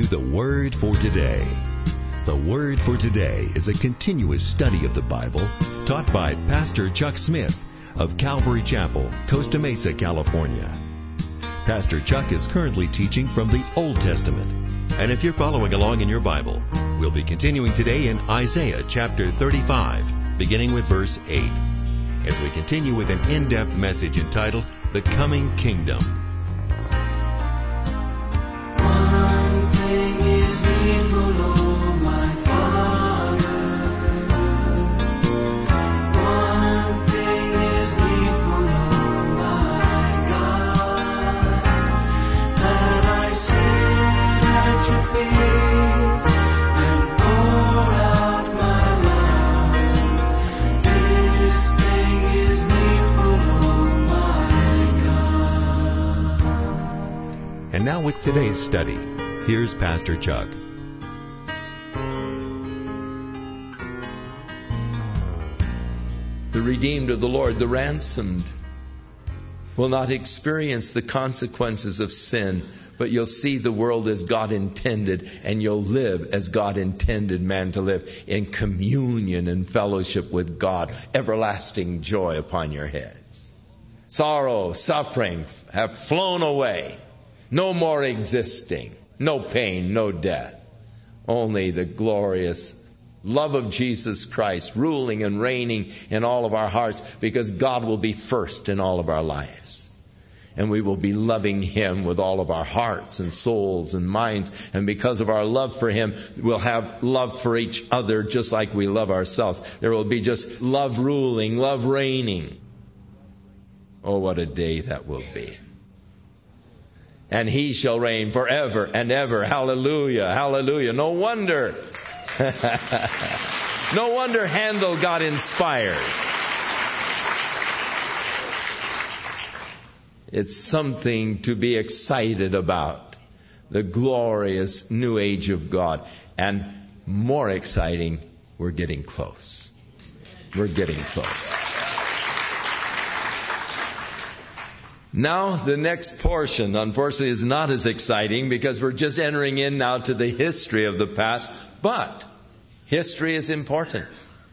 the Word for Today. The Word for Today is a continuous study of the Bible taught by Pastor Chuck Smith of Calvary Chapel, Costa Mesa, California. Pastor Chuck is currently teaching from the Old Testament. And if you're following along in your Bible, we'll be continuing today in Isaiah chapter 35, beginning with verse 8, as we continue with an in-depth message entitled, The Coming Kingdom. One thing is needful, O my Father. One thing is needful, O my God, that I sit at your feet and pour out my love. This thing is needful, O my God. And now with today's study, here's Pastor Chuck. The redeemed of the Lord, the ransomed, will not experience the consequences of sin, but you'll see the world as God intended, and you'll live as God intended man to live, in communion and fellowship with God, everlasting joy upon your heads. Sorrow, suffering have flown away, no more existing, no pain, no death, only the glorious love of Jesus Christ ruling and reigning in all of our hearts, because God will be first in all of our lives. And we will be loving Him with all of our hearts and souls and minds. And because of our love for Him, we'll have love for each other just like we love ourselves. There will be just love ruling, love reigning. Oh, what a day that will be. And He shall reign forever and ever. Hallelujah, hallelujah. No wonder Handel got inspired. It's something to be excited about. The glorious new age of God. And more exciting, we're getting close. We're getting close. Now, the next portion, unfortunately, is not as exciting because we're just entering in now to the history of the past. But history is important,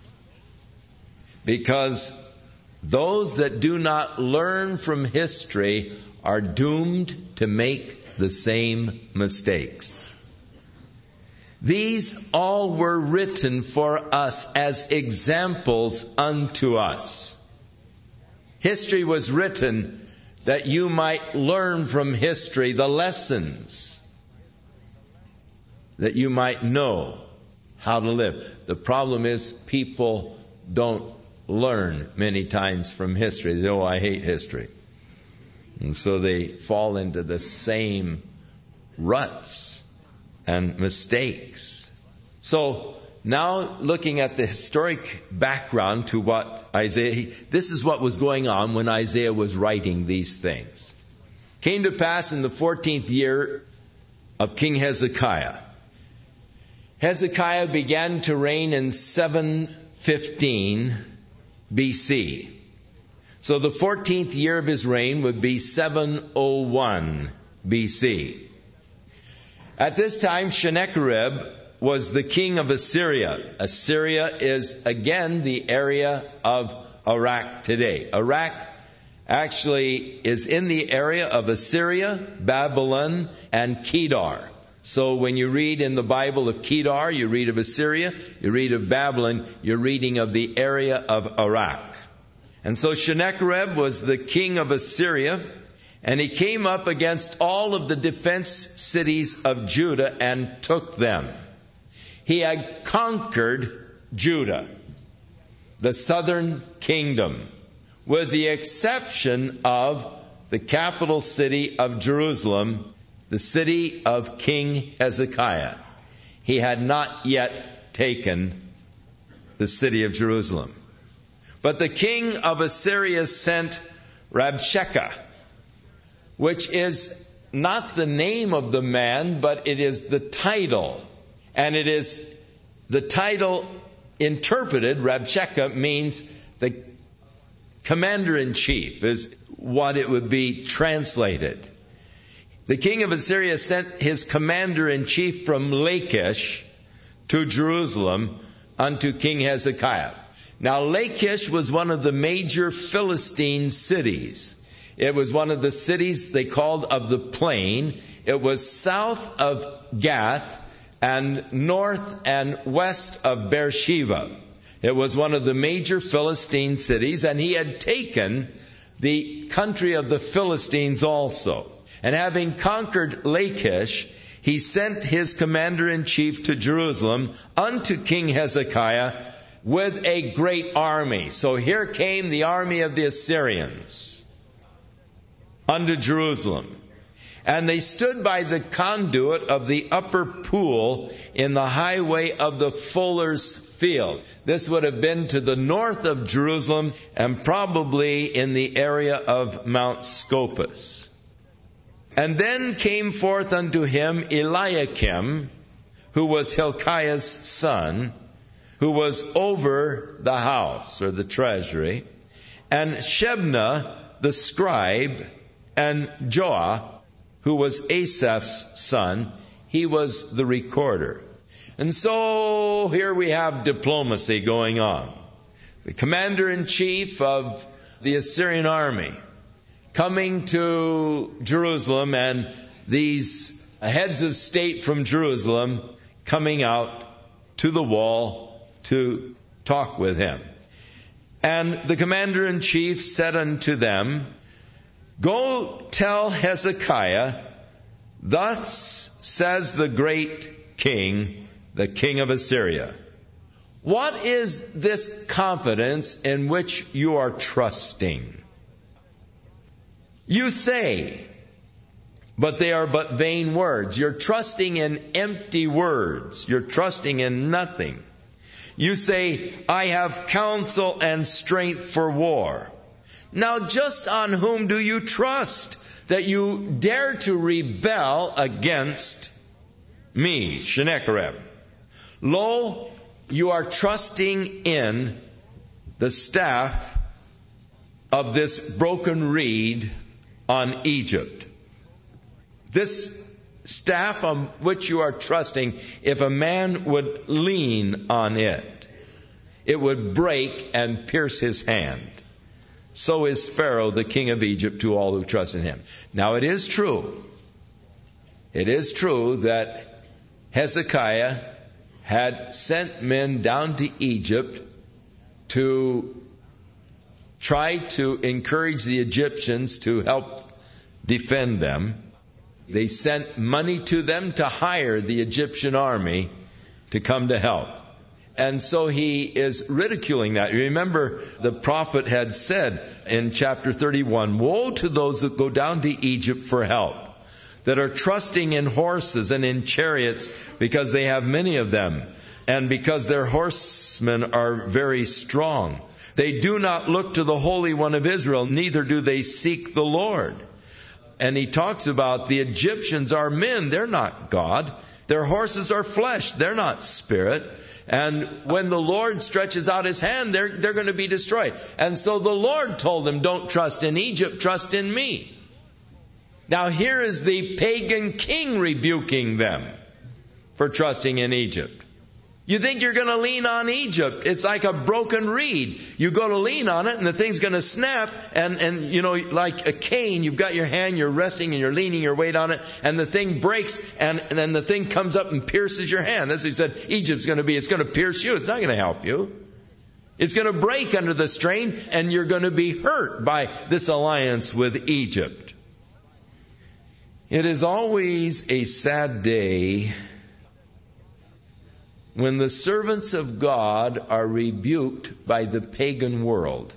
because those that do not learn from history are doomed to make the same mistakes. These all were written for us as examples unto us. History was written that you might learn from history the lessons, that you might know how to live. The problem is people don't learn many times from history. They say, oh, I hate history. And so they fall into the same ruts and mistakes. So now looking at the historic background to what Isaiah, this is what was going on when Isaiah was writing these things. Came to pass in the 14th year of King Hezekiah. Hezekiah began to reign in 715 BC. So the 14th year of his reign would be 701 BC. At this time, Sennacherib was the king of Assyria. Assyria is, again, the area of Iraq today. Iraq actually is in the area of Assyria, Babylon, and Kedar. So when you read in the Bible of Kedar, you read of Assyria, you read of Babylon, you're reading of the area of Iraq. And so Sennacherib was the king of Assyria, and he came up against all of the defense cities of Judah and took them. He had conquered Judah, the southern kingdom, with the exception of the capital city of Jerusalem, the city of King Hezekiah. He had not yet taken the city of Jerusalem. But the king of Assyria sent Rabshakeh, which is not the name of the man, but it is the title. And it is the title interpreted, Rabshakeh means the commander-in-chief, is what it would be translated. the king of Assyria sent his commander-in-chief from Lachish to Jerusalem unto King Hezekiah. Now Lachish was one of the major Philistine cities. It was one of the cities they called of the plain. It was south of Gath and north and west of Beersheba. It was one of the major Philistine cities, and he had taken the country of the Philistines also. And having conquered Lachish, he sent his commander-in-chief to Jerusalem unto King Hezekiah with a great army. So here came the army of the Assyrians unto Jerusalem. And they stood by the conduit of the upper pool in the highway of the fuller's field. This would have been to the north of Jerusalem and probably in the area of Mount Scopus. And then came forth unto him Eliakim, who was Hilkiah's son, who was over the house or the treasury, and Shebna the scribe, and Joah, who was Asaph's son. He was the recorder. And so here we have diplomacy going on. The commander-in-chief of the Assyrian army coming to Jerusalem, and these heads of state from Jerusalem coming out to the wall to talk with him. And the commander-in-chief said unto them, Go tell Hezekiah, thus says the great king, the king of Assyria. What is this confidence in which you are trusting? You say, but they are but vain words. You're trusting in empty words. You're trusting in nothing. You say, I have counsel and strength for war. Now just on whom do you trust that you dare to rebel against me, Sennacherib? Lo, you are trusting in the staff of this broken reed on Egypt. This staff on which you are trusting, if a man would lean on it, it would break and pierce his hand. So is Pharaoh, the king of Egypt, to all who trust in him. Now it is true that Hezekiah had sent men down to Egypt to try to encourage the Egyptians to help defend them. They sent money to them to hire the Egyptian army to come to help. And so he is ridiculing that. You remember the prophet had said in chapter 31, Woe to those that go down to Egypt for help, that are trusting in horses and in chariots, because they have many of them, and because their horsemen are very strong. They do not look to the Holy One of Israel, neither do they seek the Lord. And he talks about the Egyptians are men, they're not God. Their horses are flesh, they're not spirit. And when the Lord stretches out his hand, they're going to be destroyed. And so the Lord told them, don't trust in Egypt, trust in me. Now here is the pagan king rebuking them for trusting in Egypt. You think you're going to lean on Egypt. It's like a broken reed. You go to lean on it and the thing's going to snap, and you know, like a cane, you've got your hand, you're resting and you're leaning your weight on it, and the thing breaks, and then the thing comes up and pierces your hand. That's what he said Egypt's going to be. It's going to pierce you. It's not going to help you. It's going to break under the strain, and you're going to be hurt by this alliance with Egypt. It is always a sad day when the servants of God are rebuked by the pagan world.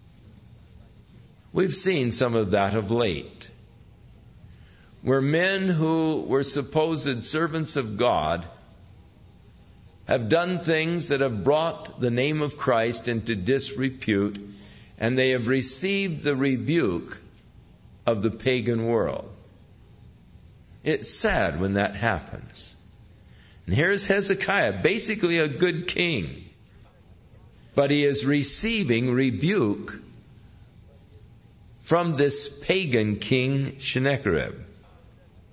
We've seen some of that of late, where men who were supposed servants of God have done things that have brought the name of Christ into disrepute, and they have received the rebuke of the pagan world. It's sad when that happens. And here's Hezekiah, basically a good king, but he is receiving rebuke from this pagan king Sennacherib.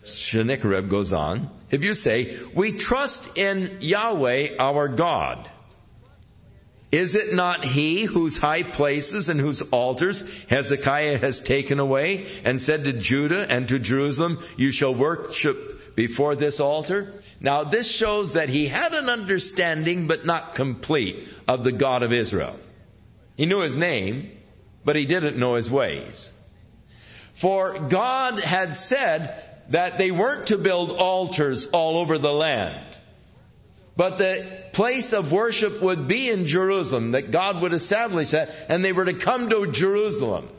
Sennacherib goes on, if you say, we trust in Yahweh our God, is it not he whose high places and whose altars Hezekiah has taken away and said to Judah and to Jerusalem, you shall worship before this altar? Now this shows that he had an understanding, but not complete, of the God of Israel. He knew his name, but he didn't know his ways. For God had said that they weren't to build altars all over the land, but the place of worship would be in Jerusalem, that God would establish that, and they were to come to Jerusalem.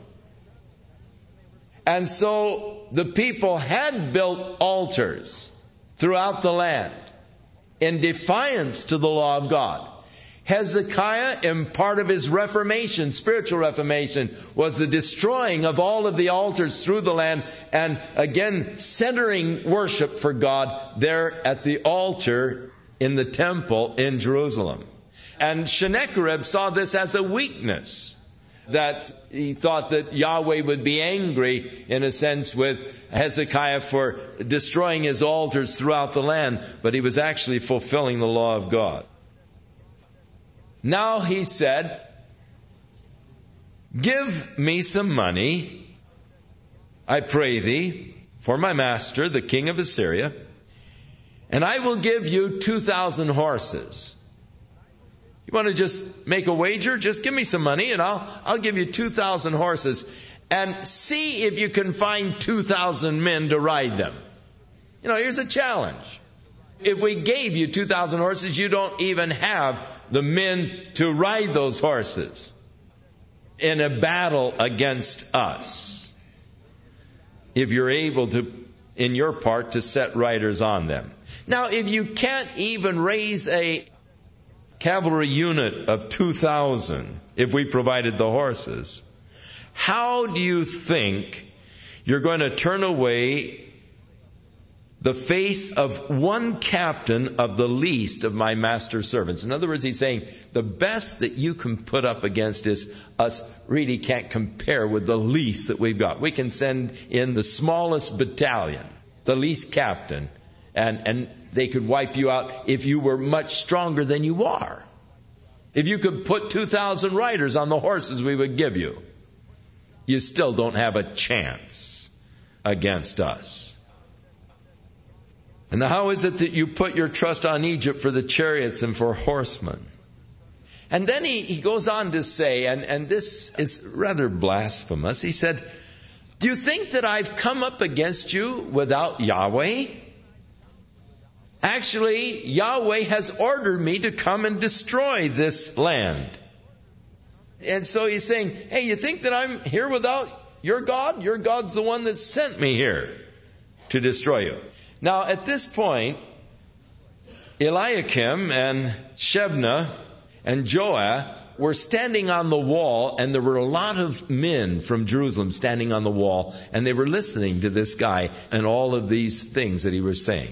And so the people had built altars throughout the land in defiance to the law of God. Hezekiah, in part of his reformation, spiritual reformation, was the destroying of all of the altars through the land, and again centering worship for God there at the altar in the temple in Jerusalem. And Sennacherib saw this as a weakness, that he thought that Yahweh would be angry, in a sense, with Hezekiah for destroying his altars throughout the land, but he was actually fulfilling the law of God. Now he said, give me some money, I pray thee, for my master, the king of Assyria, and I will give you 2,000 horses. You want to just make a wager? Just give me some money and I'll give you 2,000 horses. And see if you can find 2,000 men to ride them. Here's a challenge. If we gave you 2,000 horses, you don't even have the men to ride those horses in a battle against us. If you're able to, in your part, to set riders on them. Now, if you can't even raise a cavalry unit of 2,000, if we provided the horses, how do you think you're going to turn away the face of one captain of the least of my master's servants? In other words, he's saying the best that you can put up against us really can't compare with the least that we've got. We can send in the smallest battalion, the least captain, and they could wipe you out if you were much stronger than you are. If you could put 2,000 riders on the horses we would give you, you still don't have a chance against us. And how is it that you put your trust on Egypt for the chariots and for horsemen? And then he goes on to say, and this is rather blasphemous, he said, do you think that I've come up against you without Yahweh? Actually, Yahweh has ordered me to come and destroy this land. And so he's saying, hey, you think that I'm here without your God? Your God's the one that sent me here to destroy you. Now, at this point, Eliakim and Shebna and Joah were standing on the wall, and there were a lot of men from Jerusalem standing on the wall, and they were listening to this guy and all of these things that he was saying.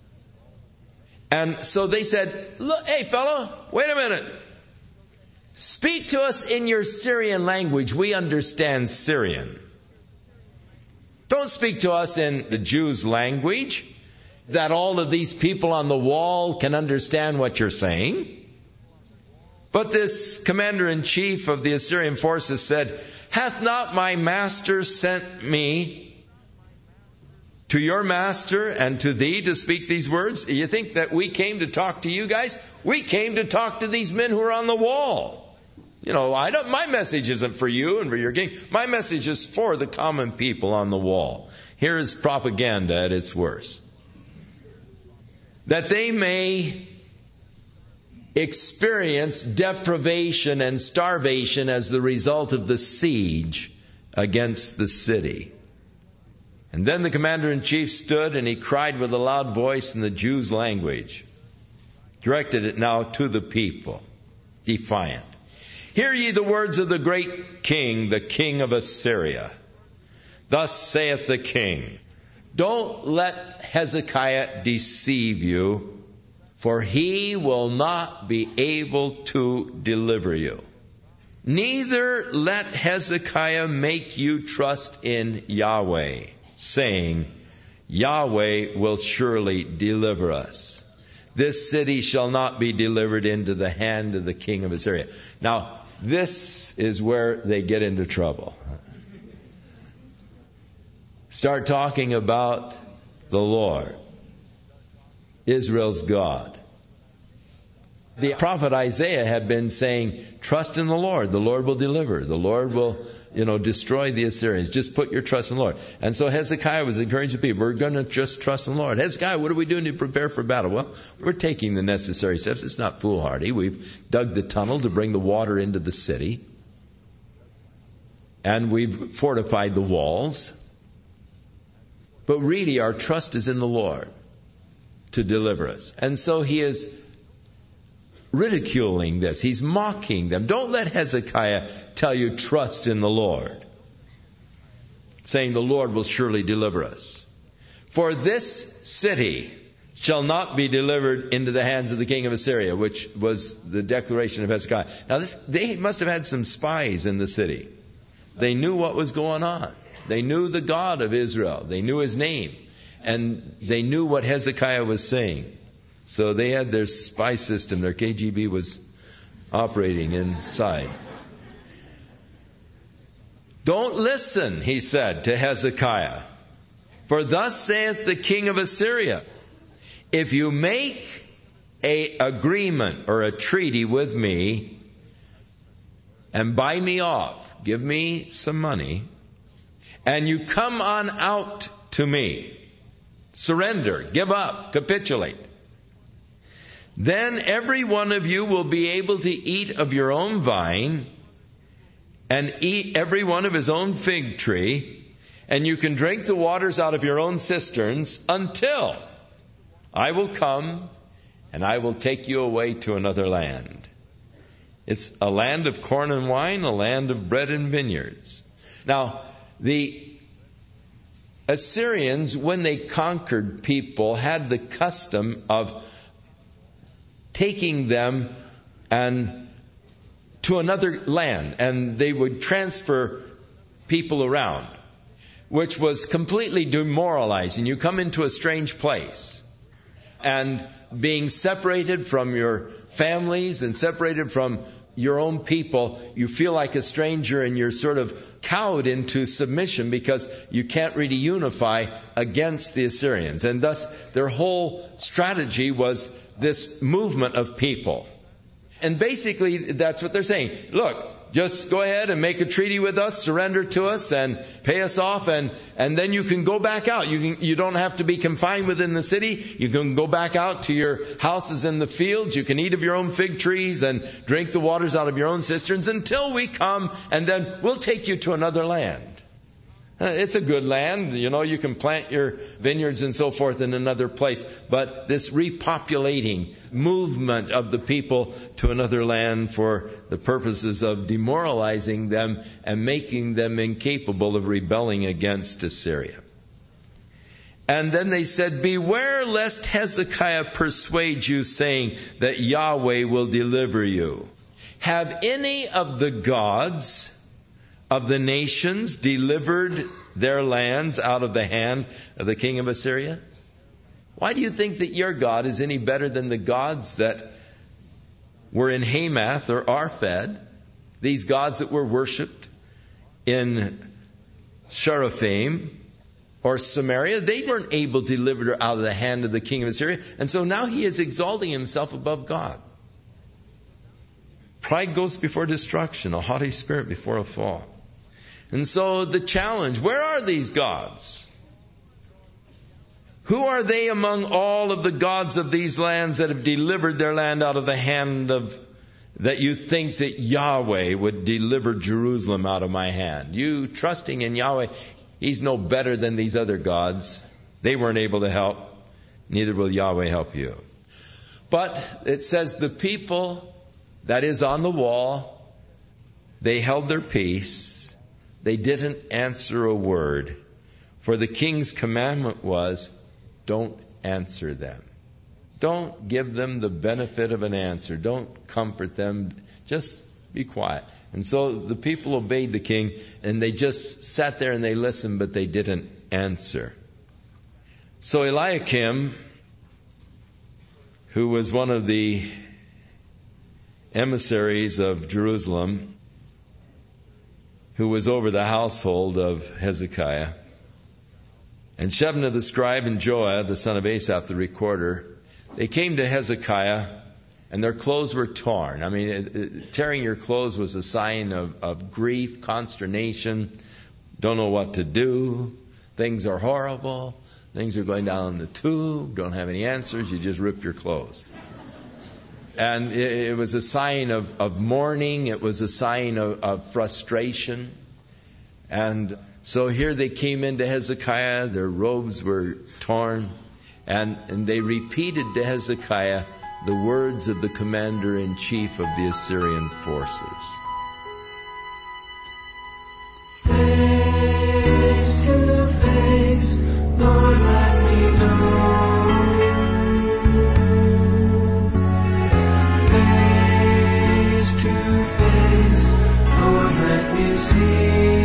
And so they said, look, hey, fellow, wait a minute. Speak to us in your Syrian language. We understand Syrian. Don't speak to us in the Jews' language, that all of these people on the wall can understand what you're saying. But this commander-in-chief of the Assyrian forces said, hath not my master sent me to your master and to thee to speak these words? You think that we came to talk to you guys? We came to talk to these men who are on the wall. My message isn't for you and for your king. My message is for the common people on the wall. Here is propaganda at its worst. That they may experience deprivation and starvation as the result of the siege against the city. And then the commander-in-chief stood and he cried with a loud voice in the Jews' language, directed it now to the people, defiant. Hear ye the words of the great king, the king of Assyria. Thus saith the king, don't let Hezekiah deceive you, for he will not be able to deliver you. Neither let Hezekiah make you trust in Yahweh, saying, Yahweh will surely deliver us. This city shall not be delivered into the hand of the king of Assyria. Now, this is where they get into trouble. Start talking about the Lord, Israel's God. The prophet Isaiah had been saying, trust in the Lord will deliver. The Lord will, destroy the Assyrians. Just put your trust in the Lord. And so Hezekiah was encouraging people, we're going to just trust in the Lord. Hezekiah, what are we doing to prepare for battle? Well, we're taking the necessary steps. It's not foolhardy. We've dug the tunnel to bring the water into the city. And we've fortified the walls. But really, our trust is in the Lord to deliver us. And so he is ridiculing this. He's mocking them. Don't let Hezekiah tell you trust in the Lord, saying the Lord will surely deliver us. For this city shall not be delivered into the hands of the king of Assyria, which was the declaration of Hezekiah. Now they must have had some spies in the city. They knew what was going on. They knew the God of Israel. They knew his name. And they knew what Hezekiah was saying. So they had their spy system. Their KGB was operating inside. Don't listen, he said to Hezekiah. For thus saith the king of Assyria, if you make an agreement or a treaty with me and buy me off, give me some money, and you come on out to me, surrender, give up, capitulate, then every one of you will be able to eat of your own vine and eat every one of his own fig tree, and you can drink the waters out of your own cisterns until I will come and I will take you away to another land. It's a land of corn and wine, a land of bread and vineyards. Now, the Assyrians, when they conquered people, had the custom of taking them and to another land, and they would transfer people around, which was completely demoralizing. You come into a strange place, and being separated from your families and separated from your own people, you feel like a stranger and you're sort of cowed into submission because you can't really unify against the Assyrians. And thus their whole strategy was this movement of people. And basically that's what they're saying. Look, just go ahead and make a treaty with us, surrender to us, and pay us off, and then you can go back out. You don't have to be confined within the city. You can go back out to your houses in the fields. You can eat of your own fig trees and drink the waters out of your own cisterns until we come, and then we'll take you to another land. It's a good land. You can plant your vineyards and so forth in another place. But this repopulating movement of the people to another land for the purposes of demoralizing them and making them incapable of rebelling against Assyria. And then they said, beware lest Hezekiah persuade you, saying that Yahweh will deliver you. Have any of the gods of the nations delivered their lands out of the hand of the king of Assyria? Why do you think that your God is any better than the gods that were in Hamath or Arphad? These gods that were worshipped in Sheraphim or Samaria, they weren't able to deliver out of the hand of the king of Assyria. And so now he is exalting himself above God. Pride goes before destruction, a haughty spirit before a fall. And so the challenge, where are these gods? Who are they among all of the gods of these lands that have delivered their land out of the hand of, that you think that Yahweh would deliver Jerusalem out of my hand? You trusting in Yahweh, He's no better than these other gods. They weren't able to help. Neither will Yahweh help you. But it says the people that is on the wall, they held their peace. They didn't answer a word. For the king's commandment was, don't answer them. Don't give them the benefit of an answer. Don't comfort them. Just be quiet. And so the people obeyed the king, and they just sat there and they listened, but they didn't answer. So Eliakim, who was one of the emissaries of Jerusalem, who was over the household of Hezekiah, and Shebna the scribe and Joah, the son of Asaph the recorder, they came to Hezekiah, and their clothes were torn. I mean, tearing your clothes was a sign of grief, consternation, don't know what to do, things are horrible, things are going down the tube, don't have any answers, you just rip your clothes. And it was a sign of mourning, it was a sign of frustration. And so here they came into Hezekiah, their robes were torn, and they repeated to Hezekiah the words of the commander-in-chief of the Assyrian forces. Face to face, Lord, let me know. Face to face, Lord, let me see.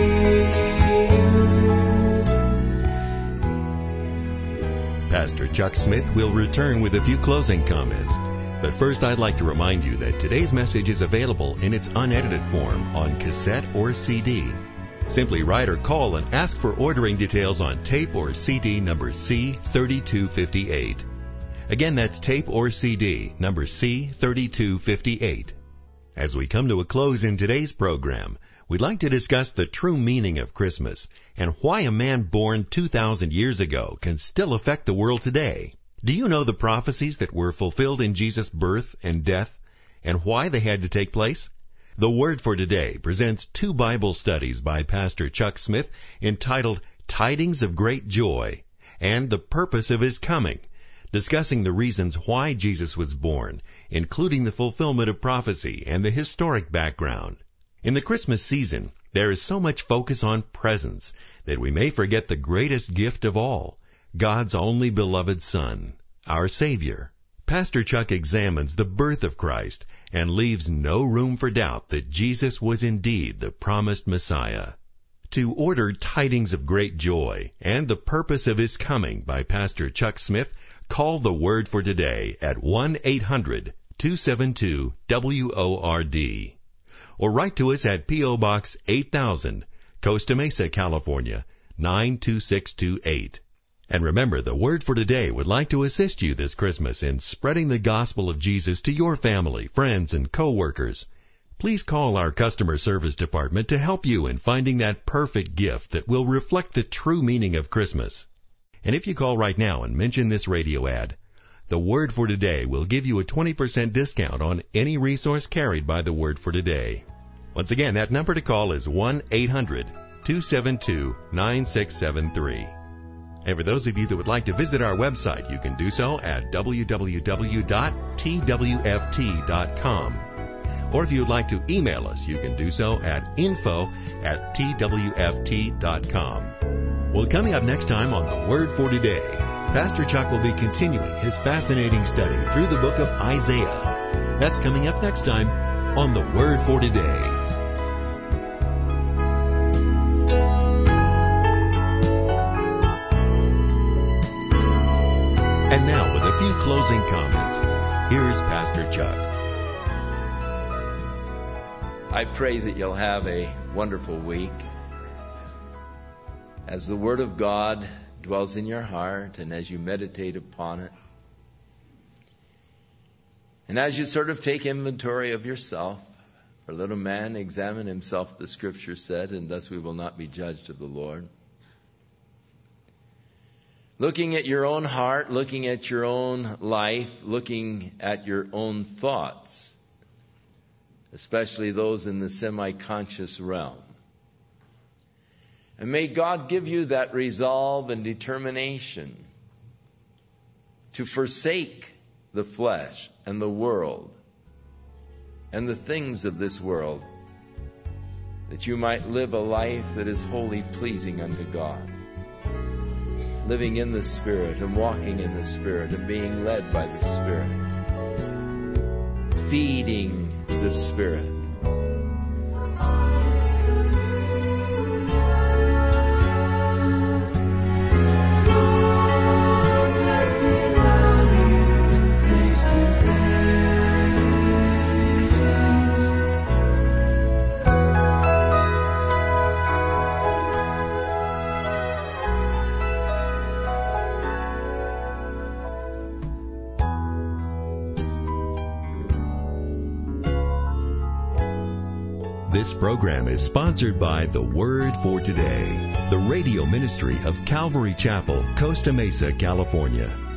Pastor Chuck Smith will return with a few closing comments. But first, I'd like to remind you that today's message is available in its unedited form on cassette or CD. Simply write or call and ask for ordering details on tape or CD number C3258. Again, that's tape or CD number C3258. As we come to a close in today's program, we'd like to discuss the true meaning of Christmas and why a man born 2,000 years ago can still affect the world today. Do you know the prophecies that were fulfilled in Jesus' birth and death and why they had to take place? The Word for Today presents 2 Bible studies by Pastor Chuck Smith entitled Tidings of Great Joy and The Purpose of His Coming, discussing the reasons why Jesus was born, including the fulfillment of prophecy and the historic background. In the Christmas season, there is so much focus on presents that we may forget the greatest gift of all, God's only beloved Son, our Savior. Pastor Chuck examines the birth of Christ and leaves no room for doubt that Jesus was indeed the promised Messiah. To order Tidings of Great Joy and The Purpose of His Coming by Pastor Chuck Smith, call the Word for Today at 1-800-272-WORD. Or write to us at P.O. Box 8000, Costa Mesa, California, 92628. And remember, the Word for Today would like to assist you this Christmas in spreading the gospel of Jesus to your family, friends, and co-workers. Please call our customer service department to help you in finding that perfect gift that will reflect the true meaning of Christmas. And if you call right now and mention this radio ad, the Word for Today will give you a 20% discount on any resource carried by the Word for Today. Once again, that number to call is 1-800-272-9673. And for those of you that would like to visit our website, you can do so at www.twft.com. Or if you would like to email us, you can do so at info@twft.com. Well, coming up next time on The Word for Today, Pastor Chuck will be continuing his fascinating study through the book of Isaiah. That's coming up next time on The Word for Today. And now, with a few closing comments, here's Pastor Chuck. I pray that you'll have a wonderful week as the Word of God dwells in your heart and as you meditate upon it. And as you sort of take inventory of yourself, for let a man examine himself, the Scripture said, and thus we will not be judged of the Lord. Looking at your own heart, looking at your own life, looking at your own thoughts, especially those in the semi-conscious realm. And may God give you that resolve and determination to forsake the flesh and the world and the things of this world, that you might live a life that is wholly pleasing unto God. Living in the Spirit and walking in the Spirit and being led by the Spirit. Feeding the Spirit. This program is sponsored by The Word for Today, the radio ministry of Calvary Chapel, Costa Mesa, California.